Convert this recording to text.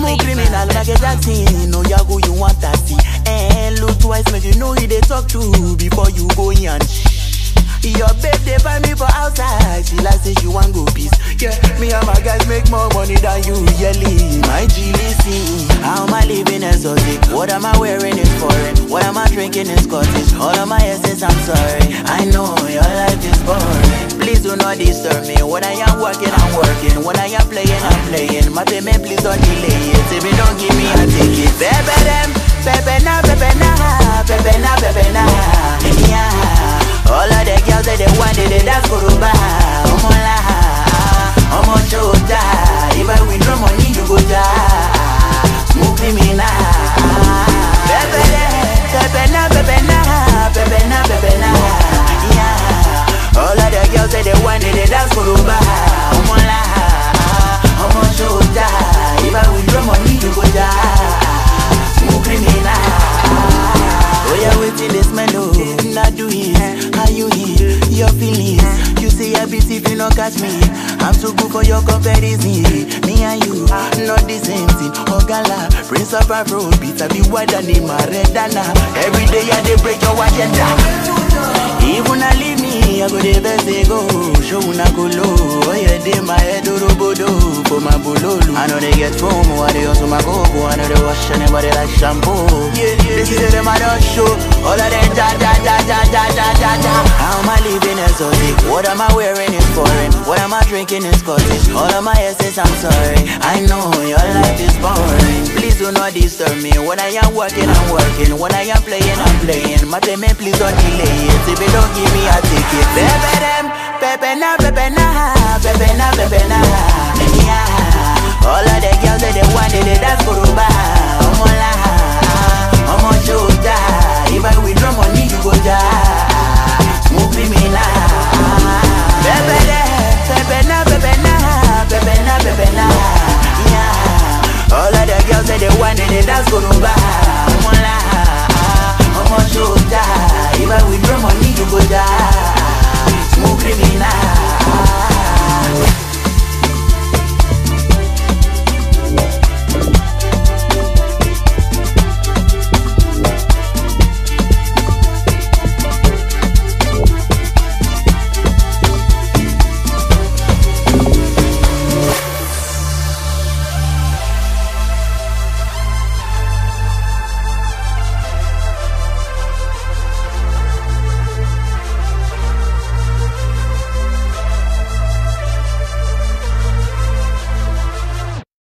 Smooth criminal, Michael Jackson. No, ya who you want to see. And look twice, make you know who they talk to before you go in. Your babe, they find me for outside. She like say she want go peace. Yeah, me and my guys make more money than you, yearly. My GLC. How am I living exotic? What am I wearing is foreign? What am I drinking is Scottish? All of my essence, I'm sorry. I know your life is boring. Please do not disturb me. When I am working, I'm working. When I am playing, I'm playing. My payment, please don't delay it. If you don't give me a ticket, baby them, baby na, baby na, baby na, baby na, yeah. All of the girls that they want it, they dance for Ruba. Omola, Omo Chota. If I withdraw money, you go die. Smooth criminal. Pepe na, pepe na, pepe na, pepe na. Yeah. All of the girls that they want it, they dance for Ruba. Omola, Omo Chota. If I withdraw money, you go die. Smooth criminal. Oh yeah, waiting this mellow. Not do it. How you hear your feelings? You say I beat if you not catch me. I'm too good for your comparison. Me and you, not the same thing. Ogala, Prince of Afro, beat I be wider than my Redana. Every day I dey break your agenda. Even I leave me, I go the best they go. Show una go low. Oh yeah, they my head robodo for my bololo. I know they get FOMO, I they also my go-go. I know they wash anybody like shampoo. They say them I don't show. All of them da. How am I living exotic? What am I wearing is foreign? What am I drinking is Scottish? All of my essence, I'm sorry. I know your life is boring. Please do not disturb me. When I am working, I'm working. When I am playing, I'm playing. My payment, please don't delay it. If you don't give me a ticket, baby them, pepe na, pepe na, pepe na, pepe na.